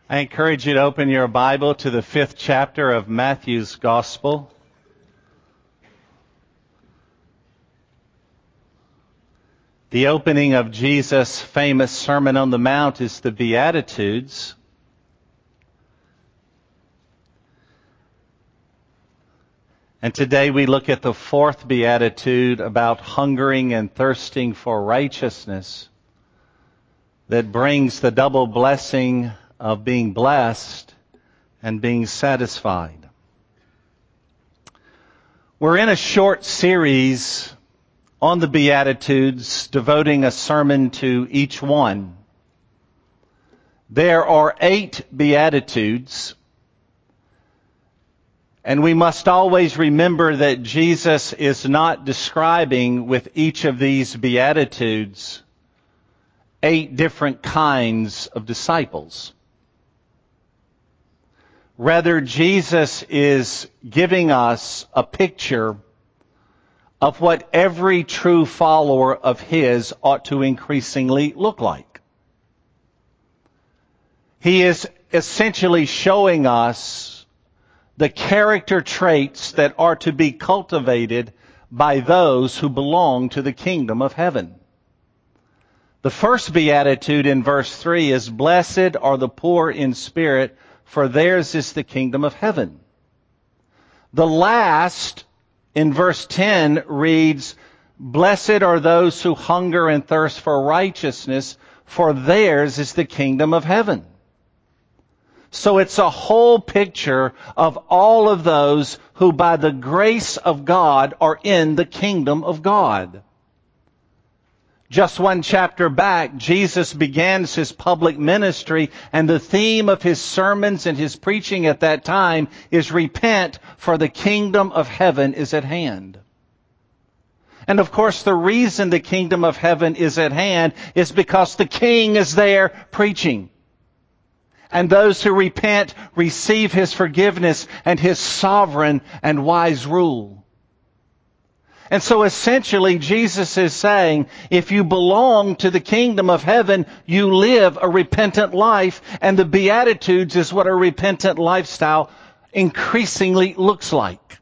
I encourage you to open your Bible to the 5th chapter of Matthew's Gospel. The opening of Jesus' famous Sermon on the Mount is the Beatitudes. And today we look at the 4th Beatitude about hungering and thirsting for righteousness that brings the double blessing of being blessed and being satisfied. We're in a short series on the Beatitudes, devoting a sermon to each one. There are 8 Beatitudes, and we must always remember that Jesus is not describing with each of these Beatitudes 8 different kinds of disciples. Rather, Jesus is giving us a picture of what every true follower of His ought to increasingly look like. He is essentially showing us the character traits that are to be cultivated by those who belong to the kingdom of heaven. The first beatitude in verse 3 is, "Blessed are the poor in spirit, for theirs is the kingdom of heaven." The last, in verse 10, reads, "Blessed are those who hunger and thirst for righteousness, for theirs is the kingdom of heaven." So it's a whole picture of all of those who by the grace of God are in the kingdom of God. Just one chapter back, Jesus begins His public ministry, and the theme of His sermons and His preaching at that time is repent, for the kingdom of heaven is at hand. And of course, the reason the kingdom of heaven is at hand is because the King is there preaching. And those who repent receive His forgiveness and His sovereign and wise rule. And so essentially Jesus is saying, if you belong to the kingdom of heaven, you live a repentant life, and the Beatitudes is what a repentant lifestyle increasingly looks like.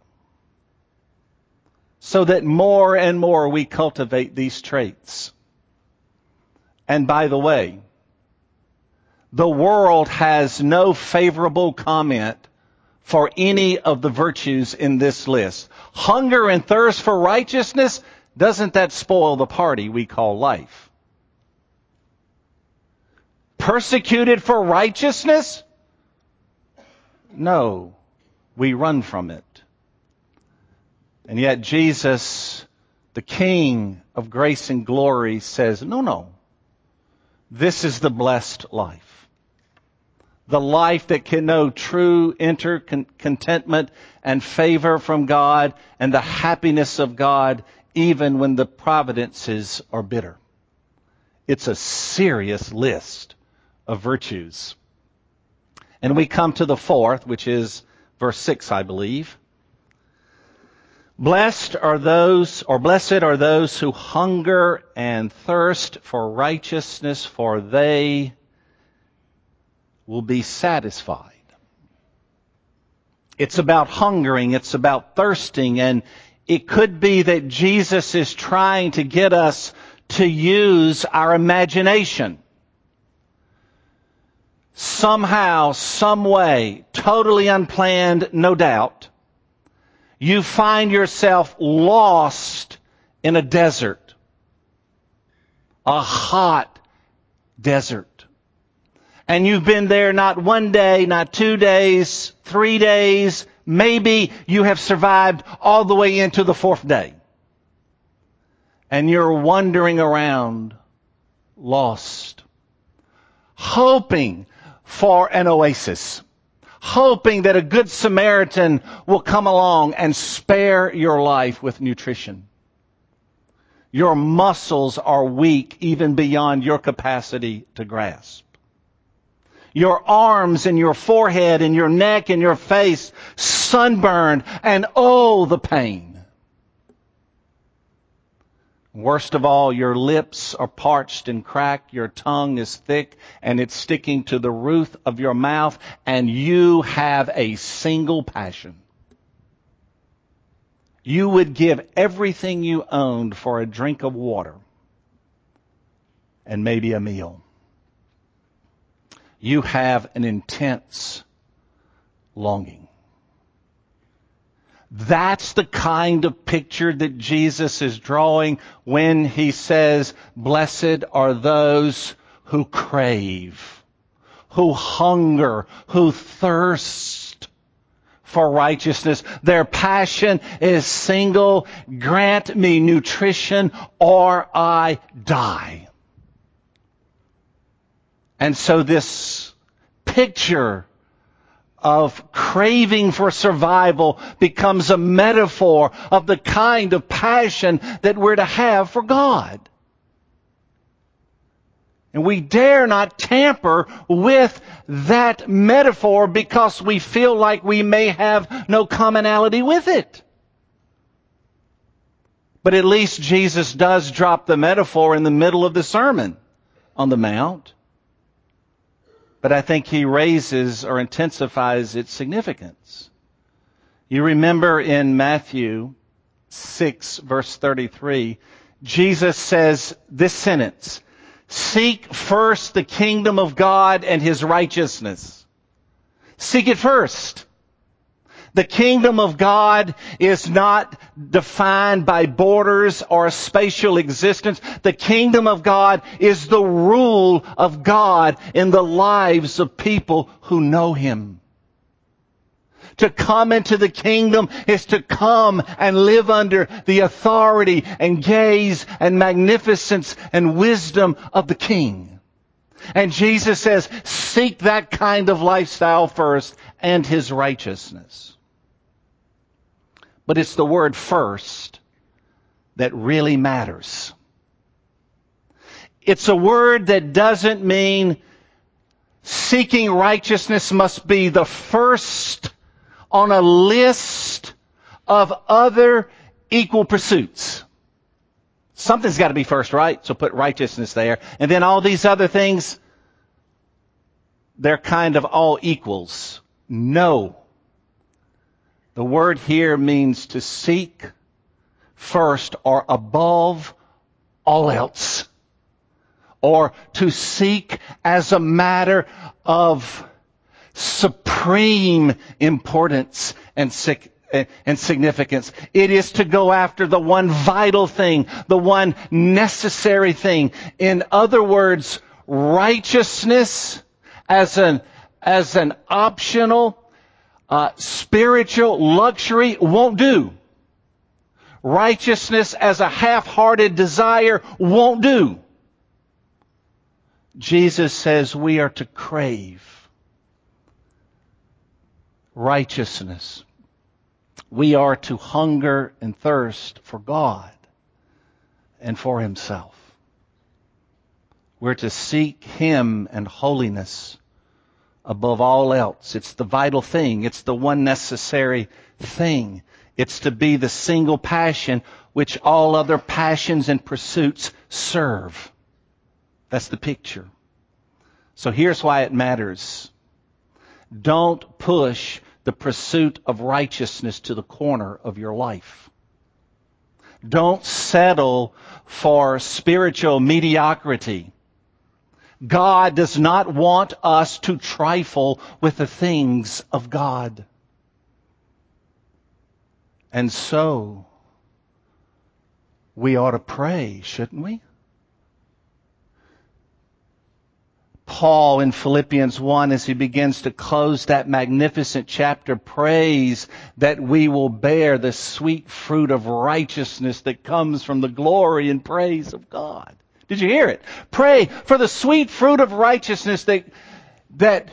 So that more and more we cultivate these traits. And by the way, the world has no favorable comment for any of the virtues in this list. Hunger and thirst for righteousness, doesn't that spoil the party we call life? Persecuted for righteousness? No, we run from it. And yet Jesus, the King of grace and glory, says, no. This is the blessed life. The life that can know true contentment and favor from God and the happiness of God even when the providences are bitter. It's a serious list of virtues. And we come to the 4th, which is verse 6, I believe. Blessed are those who hunger and thirst for righteousness, for they will be satisfied. It's about hungering, it's about thirsting, and it could be that Jesus is trying to get us to use our imagination. Somehow, some way, totally unplanned, no doubt, you find yourself lost in a desert, a hot desert. And you've been there not 1 day, not 2 days, 3 days. Maybe you have survived all the way into the 4th day. And you're wandering around, lost, hoping for an oasis, hoping that a good Samaritan will come along and spare your life with nutrition. Your muscles are weak even beyond your capacity to grasp. Your arms and your forehead and your neck and your face sunburned, and oh, the pain. Worst of all, your lips are parched and cracked, your tongue is thick, and it's sticking to the roof of your mouth, and you have a single passion. You would give everything you owned for a drink of water and maybe a meal. You have an intense longing. That's the kind of picture that Jesus is drawing when he says, blessed are those who crave, who hunger, who thirst for righteousness. Their passion is single, grant me nutrition or I die. And so this picture of craving for survival becomes a metaphor of the kind of passion that we're to have for God. And we dare not tamper with that metaphor because we feel like we may have no commonality with it. But at least Jesus does drop the metaphor in the middle of the Sermon on the Mount. But I think he raises or intensifies its significance. You remember in Matthew 6, verse 33, Jesus says this sentence, seek first the kingdom of God and his righteousness. Seek it first. The kingdom of God is not defined by borders or a spatial existence. The kingdom of God is the rule of God in the lives of people who know him. To come into the kingdom is to come and live under the authority and gaze and magnificence and wisdom of the King. And Jesus says, seek that kind of lifestyle first and his righteousness. But it's the word first that really matters. It's a word that doesn't mean seeking righteousness must be the first on a list of other equal pursuits. Something's got to be first, right? So put righteousness there. And then all these other things, they're kind of all equals. No. The word here means to seek first or above all else. Or to seek as a matter of supreme importance and significance. It is to go after the one vital thing, the one necessary thing. In other words, righteousness as an optional spiritual luxury won't do. Righteousness as a half-hearted desire won't do. Jesus says we are to crave righteousness. We are to hunger and thirst for God and for himself. We're to seek him and holiness above all else. It's the vital thing. It's the one necessary thing. It's to be the single passion which all other passions and pursuits serve. That's the picture. So here's why it matters. Don't push the pursuit of righteousness to the corner of your life. Don't settle for spiritual mediocrity. God does not want us to trifle with the things of God. And so, we ought to pray, shouldn't we? Paul in Philippians 1, as he begins to close that magnificent chapter, prays that we will bear the sweet fruit of righteousness that comes from the glory and praise of God. Did you hear it? Pray for the sweet fruit of righteousness that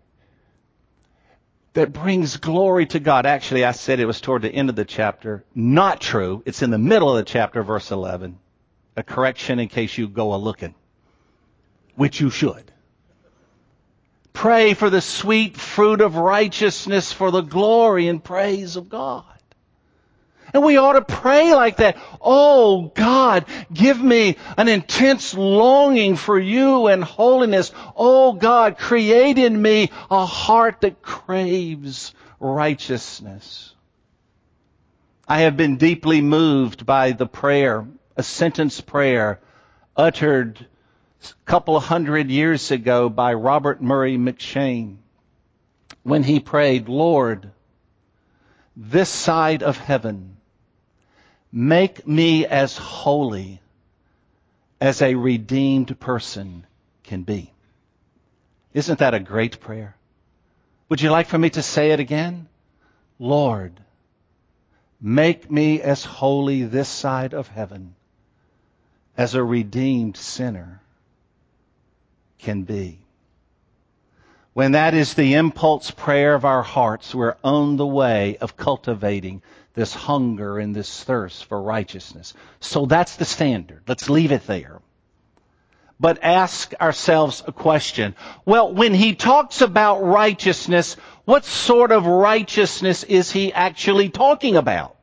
brings glory to God. Actually, I said it was toward the end of the chapter. Not true. It's in the middle of the chapter, verse 11. A correction in case you go a-looking, which you should. Pray for the sweet fruit of righteousness for the glory and praise of God. And we ought to pray like that. Oh, God, give me an intense longing for you and holiness. Oh, God, create in me a heart that craves righteousness. I have been deeply moved by the prayer, a sentence prayer uttered a couple of 100 years ago by Robert Murray McCheyne when he prayed, Lord, this side of heaven, make me as holy as a redeemed person can be. Isn't that a great prayer? Would you like for me to say it again? Lord, make me as holy this side of heaven as a redeemed sinner can be. When that is the impulse prayer of our hearts, we're on the way of cultivating this hunger and this thirst for righteousness. So that's the standard. Let's leave it there. But ask ourselves a question. Well, when he talks about righteousness, what sort of righteousness is he actually talking about?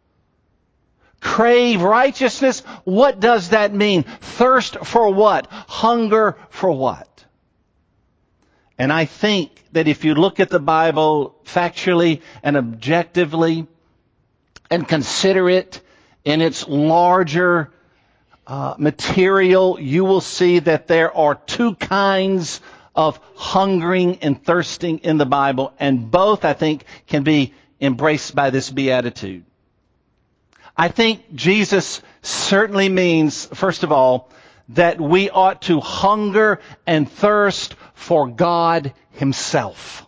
Crave righteousness? What does that mean? Thirst for what? Hunger for what? And I think that if you look at the Bible factually and objectively and consider it in its larger material, you will see that there are two kinds of hungering and thirsting in the Bible, and both, I think, can be embraced by this beatitude. I think Jesus certainly means, first of all, that we ought to hunger and thirst for God Himself.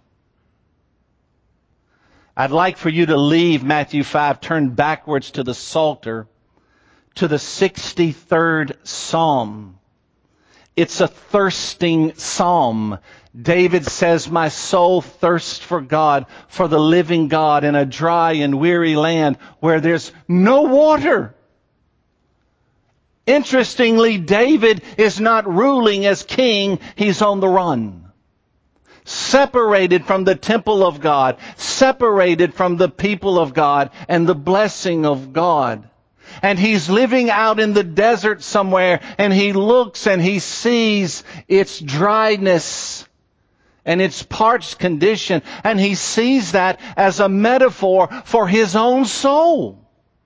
I'd like for you to leave Matthew 5, turn backwards to the Psalter, to the 63rd Psalm. It's a thirsting psalm. David says, my soul thirsts for God, for the living God, in a dry and weary land where there's no water. Interestingly, David is not ruling as king. He's on the run. Separated from the temple of God. Separated from the people of God and the blessing of God. And he's living out in the desert somewhere, and he looks and he sees its dryness and its parched condition, and he sees that as a metaphor for his own soul.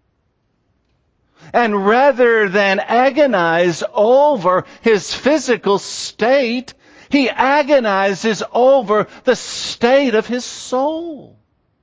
And rather than agonize over his physical state, he agonizes over the state of his soul.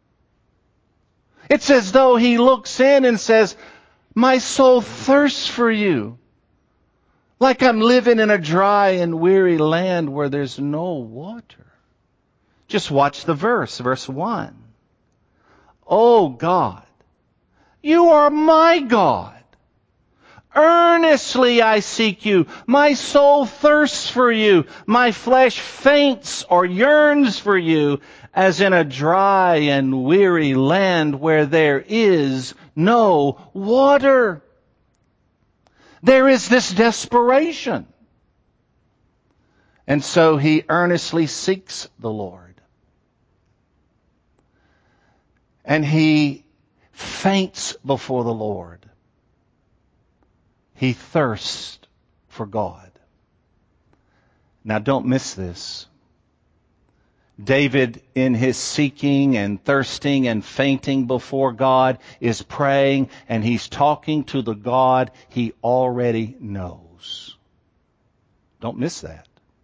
It's as though he looks in and says, my soul thirsts for you. Like I'm living in a dry and weary land where there's no water. Just watch the verse 1. Oh God, you are my God. Earnestly I seek you. My soul thirsts for you. My flesh faints or yearns for you, as in a dry and weary land where there is no water. There is this desperation. And so he earnestly seeks the Lord. And he faints before the Lord. He thirsts for God. Now don't miss this. David, in his seeking and thirsting and fainting before God, is praying, and he's talking to the God he already knows. Don't miss that.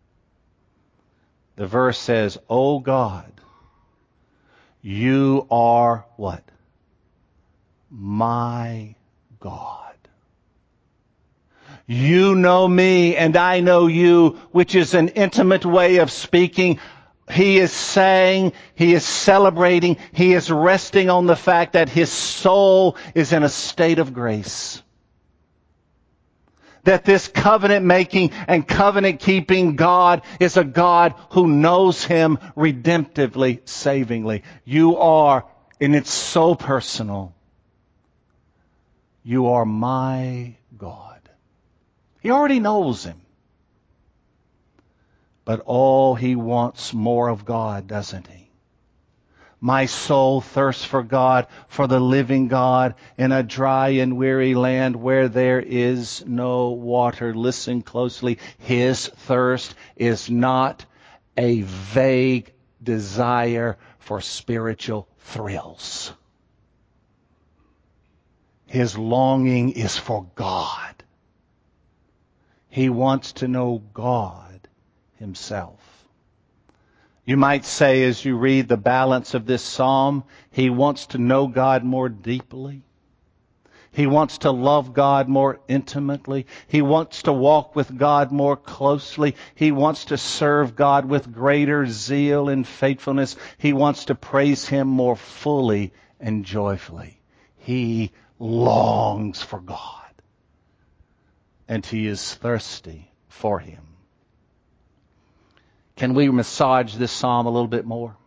The verse says, "O God, you are" what? "My God. You know me and I know you," which is an intimate way of speaking. He is saying, he is celebrating, he is resting on the fact that his soul is in a state of grace. That this covenant-making and covenant-keeping God is a God who knows him redemptively, savingly. You are, and it's so personal, you are my God. He already knows him. But he wants more of God, doesn't he? My soul thirsts for God, for the living God, in a dry and weary land where there is no water. Listen closely. His thirst is not a vague desire for spiritual thrills. His longing is for God. He wants to know God himself. You might say, as you read the balance of this psalm, he wants to know God more deeply. He wants to love God more intimately. He wants to walk with God more closely. He wants to serve God with greater zeal and faithfulness. He wants to praise him more fully and joyfully. He longs for God. And he is thirsty for him. Can we massage this psalm a little bit more?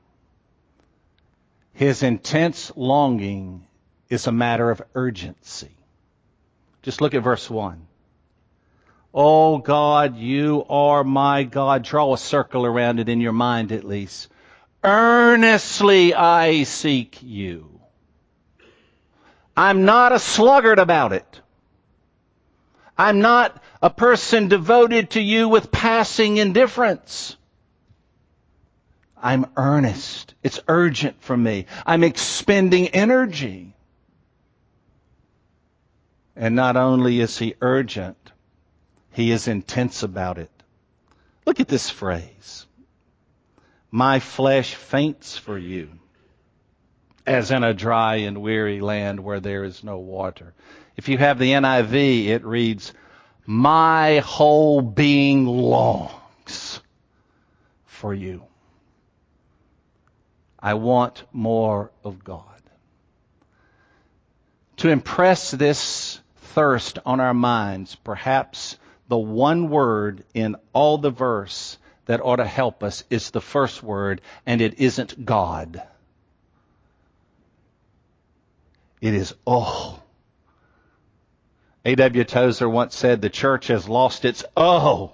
His intense longing is a matter of urgency. Just look at verse 1. Oh God, you are my God. Draw a circle around it in your mind at least. Earnestly I seek you. I'm not a sluggard about it. I'm not a person devoted to you with passing indifference. I'm earnest. It's urgent for me. I'm expending energy. And not only is he urgent, he is intense about it. Look at this phrase. My flesh faints for you, as in a dry and weary land where there is no water. If you have the NIV, it reads, my whole being longs for you. I want more of God. To impress this thirst on our minds, perhaps the one word in all the verse that ought to help us is the first word, and it isn't God. It is oh. A.W. Tozer once said the church has lost its oh.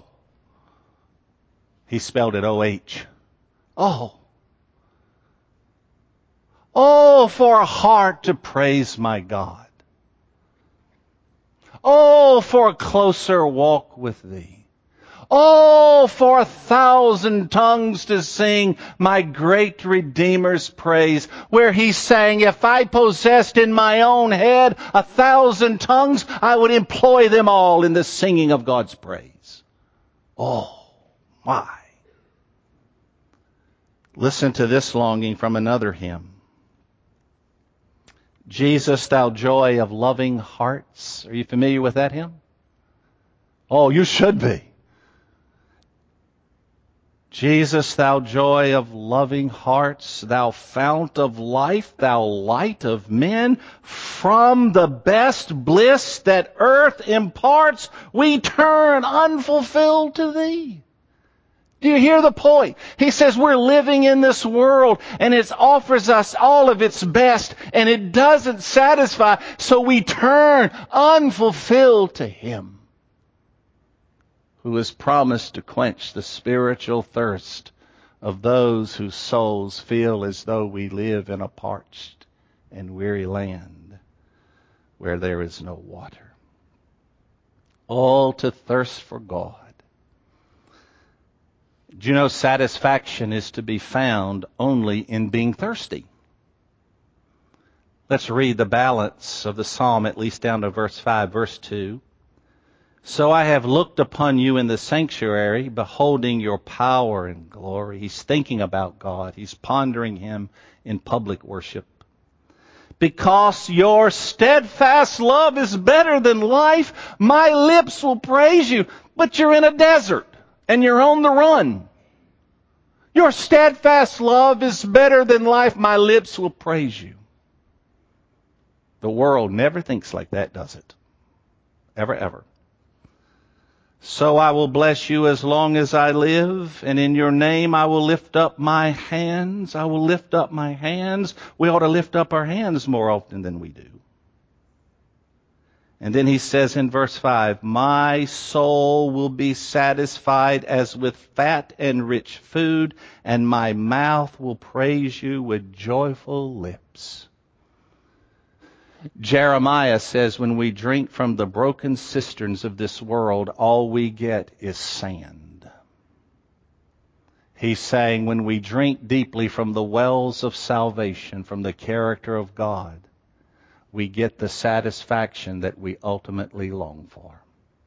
He spelled it O-H. Oh. Oh, for a heart to praise my God. Oh, for a closer walk with thee. Oh, for 1,000 tongues to sing my great Redeemer's praise, where he sang, if I possessed in my own head 1,000 tongues, I would employ them all in the singing of God's praise. Oh, my. Listen to this longing from another hymn. Jesus, thou joy of loving hearts. Are you familiar with that hymn? Oh, you should be. Jesus, thou joy of loving hearts, thou fount of life, thou light of men, from the best bliss that earth imparts, we turn unfulfilled to thee. Do you hear the point? He says we're living in this world and it offers us all of its best and it doesn't satisfy, so we turn unfulfilled to him who has promised to quench the spiritual thirst of those whose souls feel as though we live in a parched and weary land where there is no water. All to thirst for God. Do you know satisfaction is to be found only in being thirsty? Let's read the balance of the psalm, at least down to verse 5, verse 2. So I have looked upon you in the sanctuary, beholding your power and glory. He's thinking about God. He's pondering him in public worship. Because your steadfast love is better than life, my lips will praise you. But you're in a desert and you're on the run. Your steadfast love is better than life, my lips will praise you. The world never thinks like that, does it? Ever, ever. So I will bless you as long as I live, and in your name I will lift up my hands. I will lift up my hands. We ought to lift up our hands more often than we do. And then he says in verse 5, my soul will be satisfied as with fat and rich food, and my mouth will praise you with joyful lips. Jeremiah says when we drink from the broken cisterns of this world, all we get is sand. He's saying when we drink deeply from the wells of salvation, from the character of God, we get the satisfaction that we ultimately long for.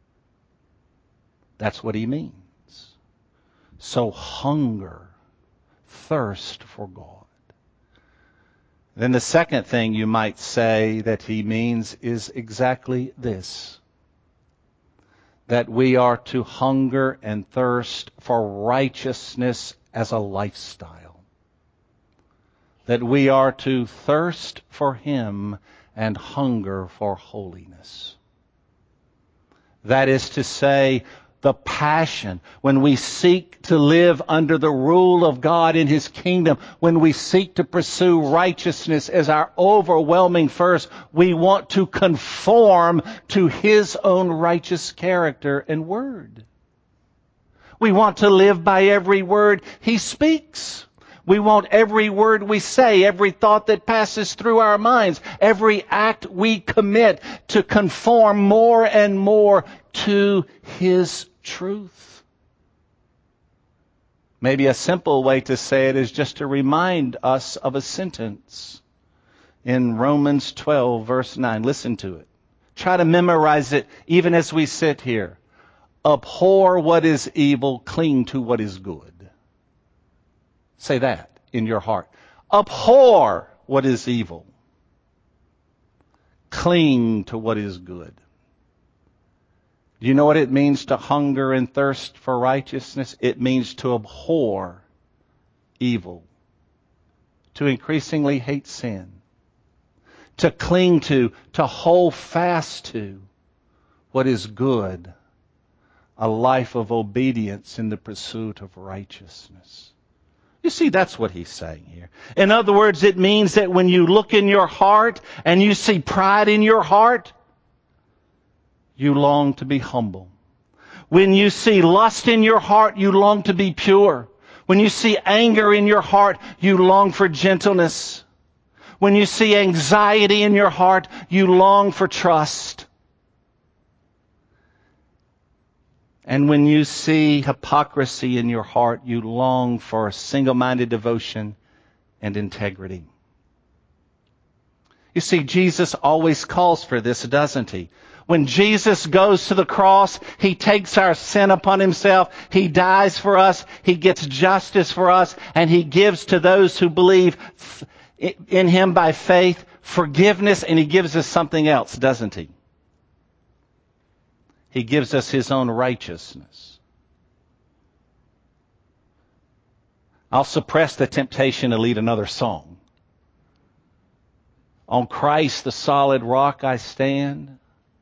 That's what he means. So hunger, thirst for God. Then the second thing you might say that he means is exactly this. That we are to hunger and thirst for righteousness as a lifestyle. That we are to thirst for him and hunger for holiness. That is to say, the passion, when we seek to live under the rule of God in his kingdom, when we seek to pursue righteousness as our overwhelming thirst, we want to conform to his own righteous character and word. We want to live by every word he speaks. We want every word we say, every thought that passes through our minds, every act we commit to conform more and more to his truth. Maybe a simple way to say it is just to remind us of a sentence in Romans 12, verse 9. Listen to it. Try to memorize it even as we sit here. Abhor what is evil, cling to what is good. Say that in your heart. Abhor what is evil. Cling to what is good. Do you know what it means to hunger and thirst for righteousness? It means to abhor evil. To increasingly hate sin. To cling to hold fast to what is good. A life of obedience in the pursuit of righteousness. You see, that's what he's saying here. In other words, it means that when you look in your heart and you see pride in your heart, you long to be humble. When you see lust in your heart, you long to be pure. When you see anger in your heart, you long for gentleness. When you see anxiety in your heart, you long for trust. And when you see hypocrisy in your heart, you long for single-minded devotion and integrity. You see, Jesus always calls for this, doesn't he? When Jesus goes to the cross, he takes our sin upon himself. He dies for us. He gets justice for us. And he gives to those who believe in him by faith forgiveness. And he gives us something else, doesn't he? He gives us his own righteousness. I'll suppress the temptation to lead another song. On Christ, the solid rock, I stand,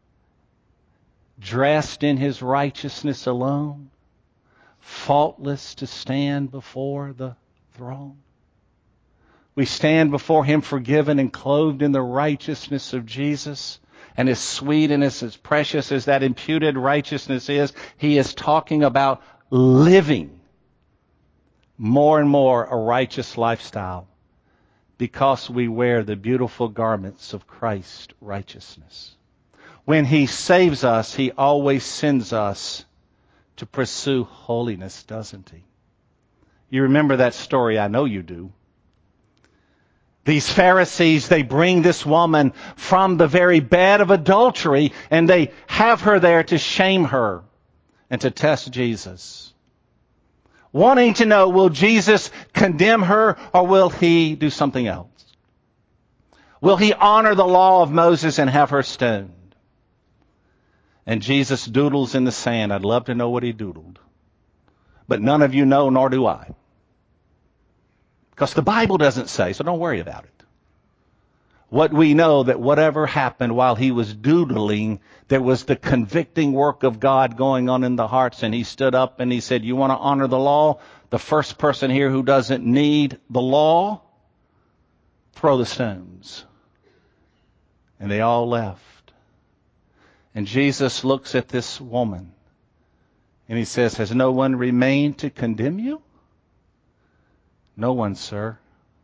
dressed in his righteousness alone, faultless to stand before the throne. We stand before him forgiven and clothed in the righteousness of Jesus. And as sweet and as precious as that imputed righteousness is, he is talking about living more and more a righteous lifestyle because we wear the beautiful garments of Christ's righteousness. When he saves us, he always sends us to pursue holiness, doesn't he? You remember that story, I know you do. These Pharisees, they bring this woman from the very bed of adultery, and they have her there to shame her and to test Jesus. Wanting to know, will Jesus condemn her or will he do something else? Will he honor the law of Moses and have her stoned? And Jesus doodles in the sand. I'd love to know what he doodled. But none of you know, nor do I. Because the Bible doesn't say, so don't worry about it. What we know that whatever happened while he was doodling, there was the convicting work of God going on in the hearts, and he stood up and he said, you want to honor the law? The first person here who doesn't need the law, throw the stones. And they all left. And Jesus looks at this woman and he says, has no one remained to condemn you? No one, sir.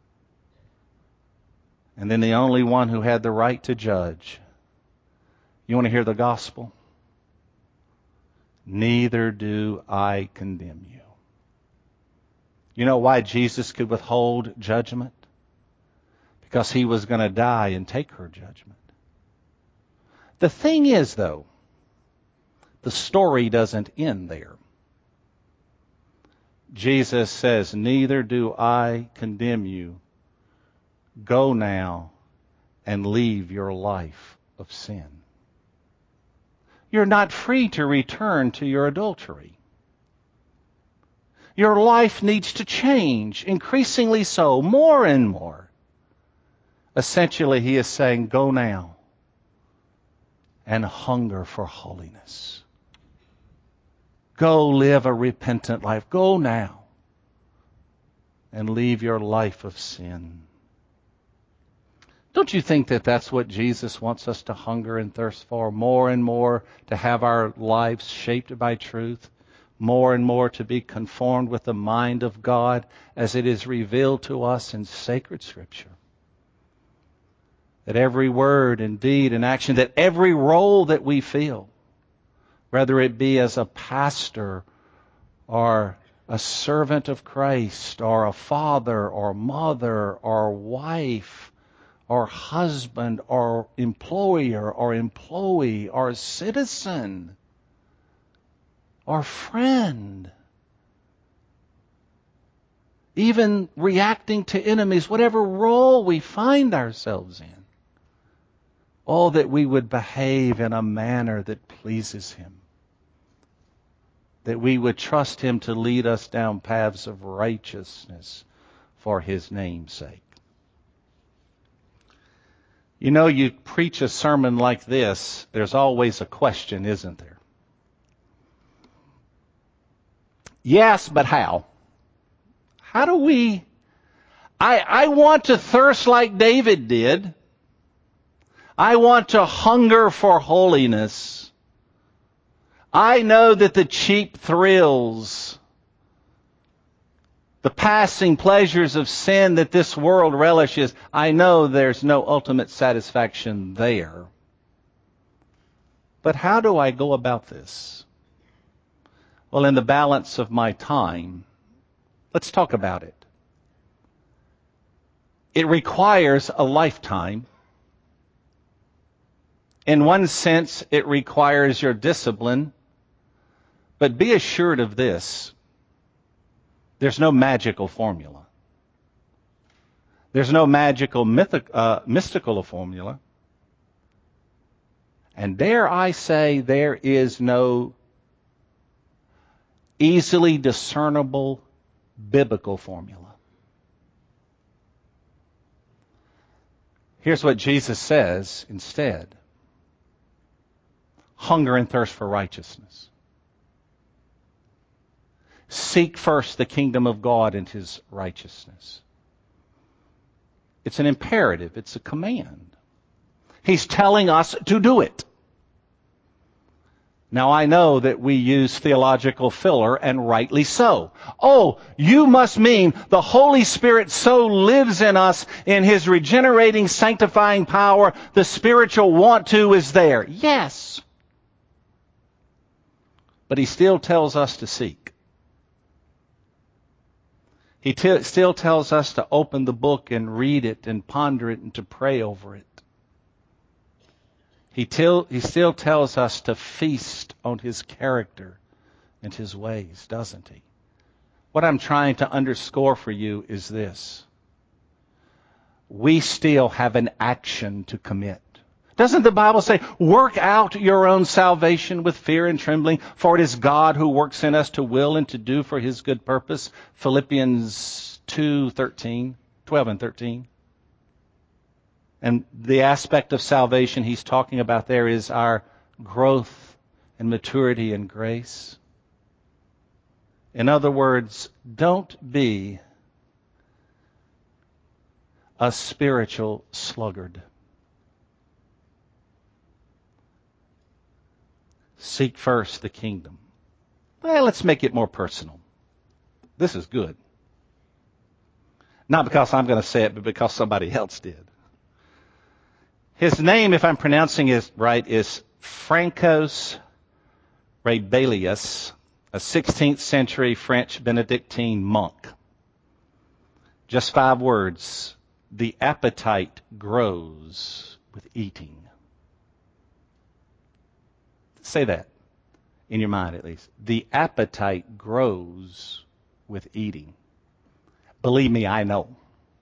And then the only one who had the right to judge. You want to hear the gospel? Neither do I condemn you. You know why Jesus could withhold judgment? Because he was going to die and take her judgment. The thing is, though, the story doesn't end there. Jesus says, neither do I condemn you. Go now and leave your life of sin. You're not free to return to your adultery. Your life needs to change, increasingly so, more and more. Essentially, he is saying, go now and hunger for holiness. Go live a repentant life. Go now and leave your life of sin. Don't you think that that's what Jesus wants us to hunger and thirst for? More and more to have our lives shaped by truth. More and more to be conformed with the mind of God as it is revealed to us in sacred Scripture. That every word and deed and action, that every role that we feel, whether it be as a pastor or a servant of Christ or a father or mother or wife or husband or employer or employee or citizen or friend, even reacting to enemies, whatever role we find ourselves in, oh, that we would behave in a manner that pleases Him. That we would trust Him to lead us down paths of righteousness for His name's sake. You know, you preach a sermon like this, there's always a question, isn't there? Yes, but how? How do we... I want to thirst like David did. I want to hunger for holiness. I know that the cheap thrills, the passing pleasures of sin that this world relishes, I know there's no ultimate satisfaction there. But how do I go about this? Well, in the balance of my time, let's talk about it. It requires a lifetime. In one sense, it requires your discipline. But be assured of this. There's no magical formula. There's no magical mystical formula. And dare I say, there is no easily discernible biblical formula. Here's what Jesus says instead. Hunger and thirst for righteousness. Seek first the kingdom of God and His righteousness. It's an imperative. It's a command. He's telling us to do it. Now, I know that we use theological filler, and rightly so. Oh, you must mean the Holy Spirit so lives in us in His regenerating, sanctifying power, the spiritual want to is there. Yes. But He still tells us to seek. He still tells us to open the book and read it and ponder it and to pray over it. He still tells us to feast on His character and His ways, doesn't He? What I'm trying to underscore for you is this. We still have an action to commit. Doesn't the Bible say, work out your own salvation with fear and trembling, for it is God who works in us to will and to do for His good purpose? Philippians 2:13, 12 and 13. And the aspect of salvation he's talking about there is our growth and maturity in grace. In other words, don't be a spiritual sluggard. Seek first the kingdom. Well, let's make it more personal. This is good. Not because I'm going to say it, but because somebody else did. His name, if I'm pronouncing it right, is Francos Rabelais, a 16th century French Benedictine monk. Just 5 words. The appetite grows with eating. Say that in your mind at least. The appetite grows with eating. Believe me, I know.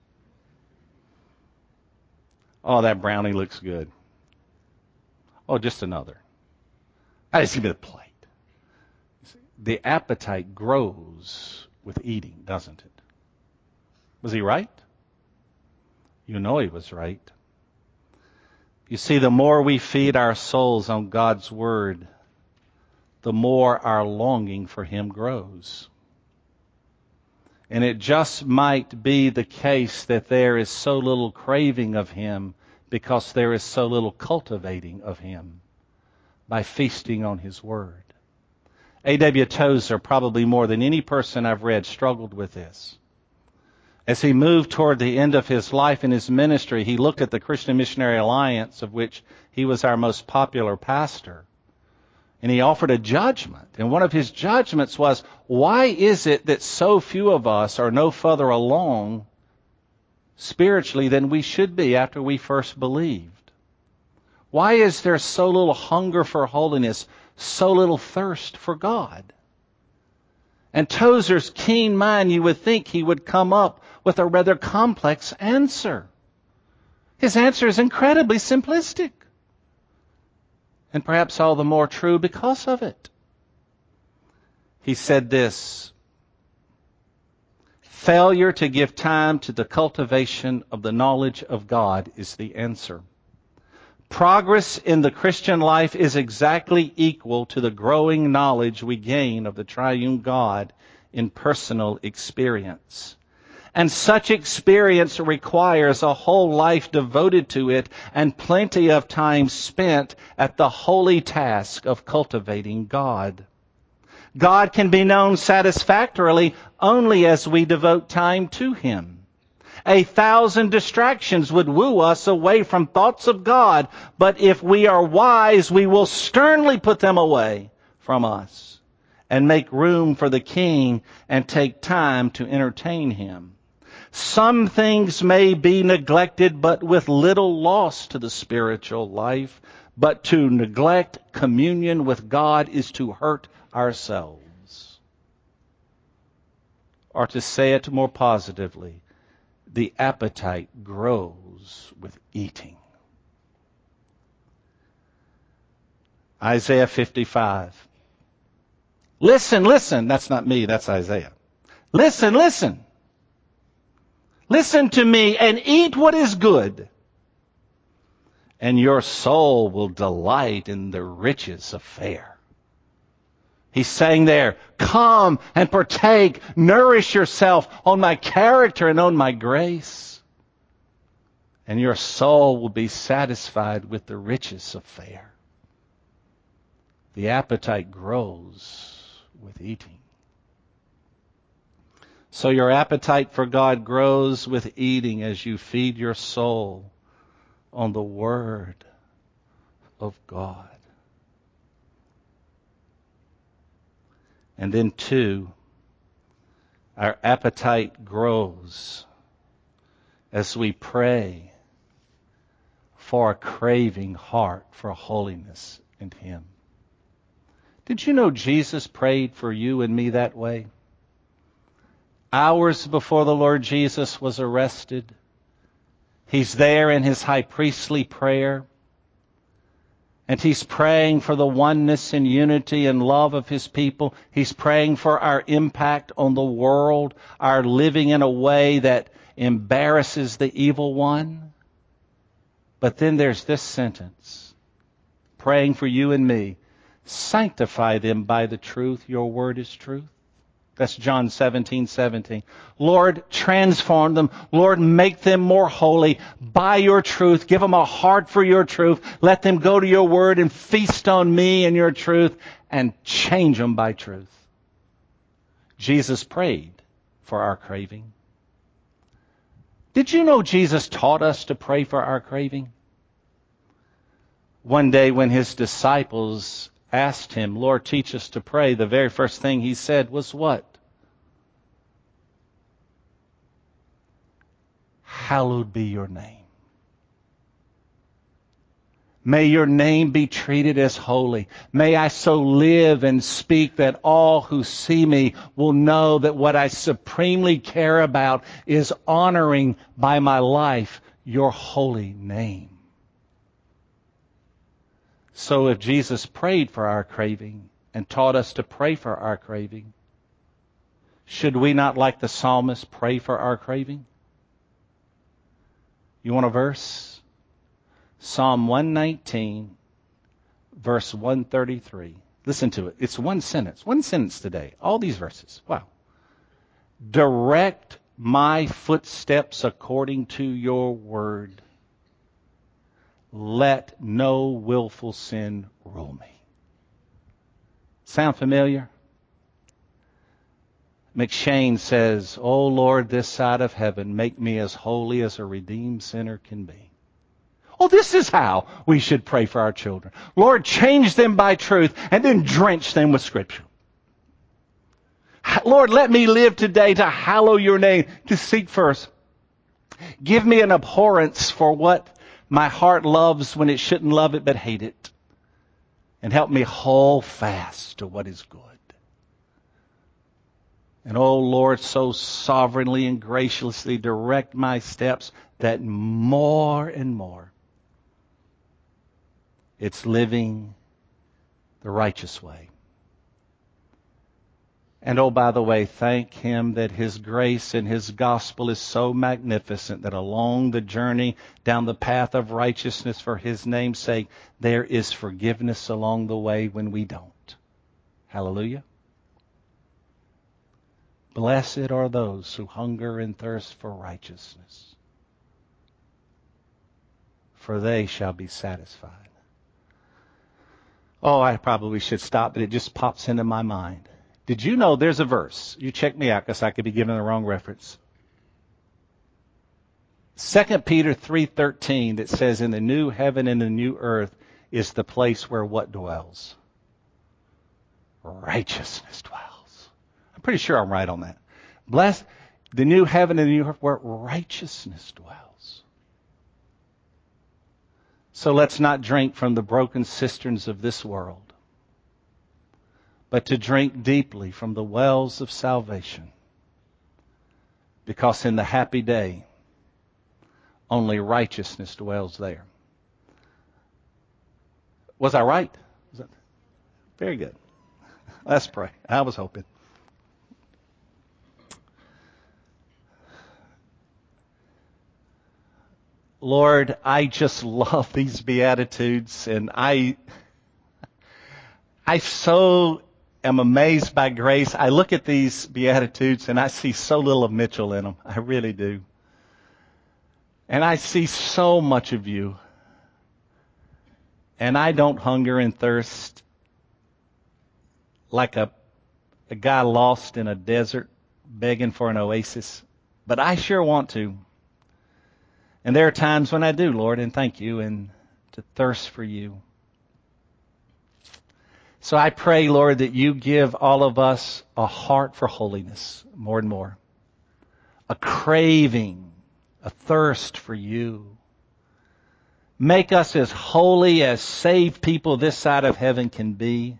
Oh, that brownie looks good. Oh, just another. Just give me the plate. The appetite grows with eating, doesn't it? Was he right? You know he was right. You see, the more we feed our souls on God's Word, the more our longing for Him grows. And it just might be the case that there is so little craving of Him because there is so little cultivating of Him by feasting on His Word. A.W. Tozer, probably more than any person I've read, struggled with this. As he moved toward the end of his life and his ministry, he looked at the Christian Missionary Alliance, of which he was our most popular pastor, and he offered a judgment. And one of his judgments was, why is it that so few of us are no further along spiritually than we should be after we first believed? Why is there so little hunger for holiness, so little thirst for God? And Tozer's keen mind, you would think he would come up with a rather complex answer. His answer is incredibly simplistic, and perhaps all the more true because of it. He said this: failure to give time to the cultivation of the knowledge of God is the answer. Progress in the Christian life is exactly equal to the growing knowledge we gain of the triune God in personal experience. And such experience requires a whole life devoted to it and plenty of time spent at the holy task of cultivating God. God can be known satisfactorily only as we devote time to Him. 1,000 distractions would woo us away from thoughts of God, but if we are wise, we will sternly put them away from us and make room for the King and take time to entertain Him. Some things may be neglected, but with little loss to the spiritual life. But to neglect communion with God is to hurt ourselves. Or to say it more positively, the appetite grows with eating. Isaiah 55. Listen, listen. That's not me, that's Isaiah. Listen, listen. Listen to me and eat what is good, and your soul will delight in the riches of fare. He's saying there, come and partake, nourish yourself on my character and on my grace, and your soul will be satisfied with the riches of fare. The appetite grows with eating. So your appetite for God grows with eating as you feed your soul on the Word of God. And then 2, our appetite grows as we pray for a craving heart for holiness in Him. Did you know Jesus prayed for you and me that way? Hours before the Lord Jesus was arrested, He's there in His high priestly prayer, and He's praying for the oneness and unity and love of His people. He's praying for our impact on the world, our living in a way that embarrasses the evil one. But then there's this sentence, praying for you and me, sanctify them by the truth. Your word is truth. That's John 17:17. Lord, transform them. Lord, make them more holy by your truth. Give them a heart for your truth. Let them go to your word and feast on me and your truth and change them by truth. Jesus prayed for our craving. Did you know Jesus taught us to pray for our craving? One day when his disciples asked him, Lord, teach us to pray, the very first thing he said was what? Hallowed be your name. May your name be treated as holy. May I so live and speak that all who see me will know that what I supremely care about is honoring by my life your holy name. So if Jesus prayed for our craving and taught us to pray for our craving, should we not, like the psalmist, pray for our craving? You want a verse? Psalm 119, verse 133. Listen to it. It's one sentence today. All these verses. Wow. Direct my footsteps according to your word. Let no willful sin rule me. Sound familiar? McShane says, O Lord, this side of heaven, make me as holy as a redeemed sinner can be. Oh, this is how we should pray for our children. Lord, change them by truth and then drench them with Scripture. Lord, let me live today to hallow your name, to seek first. Give me an abhorrence for what my heart loves when it shouldn't love it but hate it. And help me hold fast to what is good. And oh Lord, so sovereignly and graciously direct my steps that more and more it's living the righteous way. And oh, by the way, thank Him that His grace and His gospel is so magnificent that along the journey down the path of righteousness for His name's sake, there is forgiveness along the way when we don't. Hallelujah. Blessed are those who hunger and thirst for righteousness, for they shall be satisfied. Oh, I probably should stop, but it just pops into my mind. Did you know there's a verse? You check me out because I could be giving the wrong reference. 2 Peter 3:13 that says, in the new heaven and the new earth is the place where what dwells? Righteousness dwells. I'm pretty sure I'm right on that. Bless the new heaven and the new earth where righteousness dwells. So let's not drink from the broken cisterns of this world, but to drink deeply from the wells of salvation. Because in the happy day, only righteousness dwells there. Was I right? Very good. Let's pray. I was hoping. Lord, I just love these Beatitudes, and I so am amazed by grace. I look at these Beatitudes and I see so little of Mitchell in them. I really do. And I see so much of you. And I don't hunger and thirst like a guy lost in a desert begging for an oasis. But I sure want to. And there are times when I do, Lord, and thank you, and to thirst for you. So I pray, Lord, that you give all of us a heart for holiness more and more. A craving, a thirst for you. Make us as holy as saved people this side of heaven can be.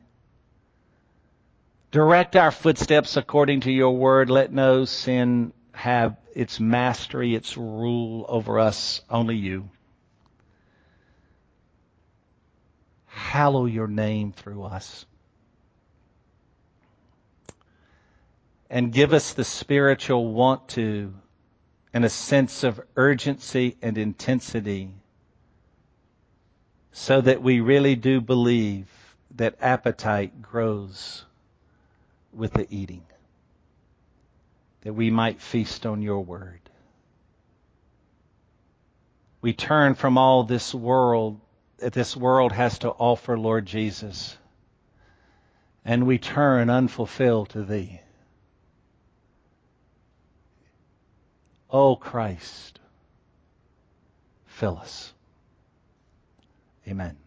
Direct our footsteps according to your word. Let no sin have its mastery, its rule over us, only you. Hallow your name through us. And give us the spiritual want to and a sense of urgency and intensity so that we really do believe that appetite grows with the eating. that we might feast on your word. We turn from all this world that this world has to offer, Lord Jesus, and we turn unfulfilled to thee. O Christ, fill us. Amen.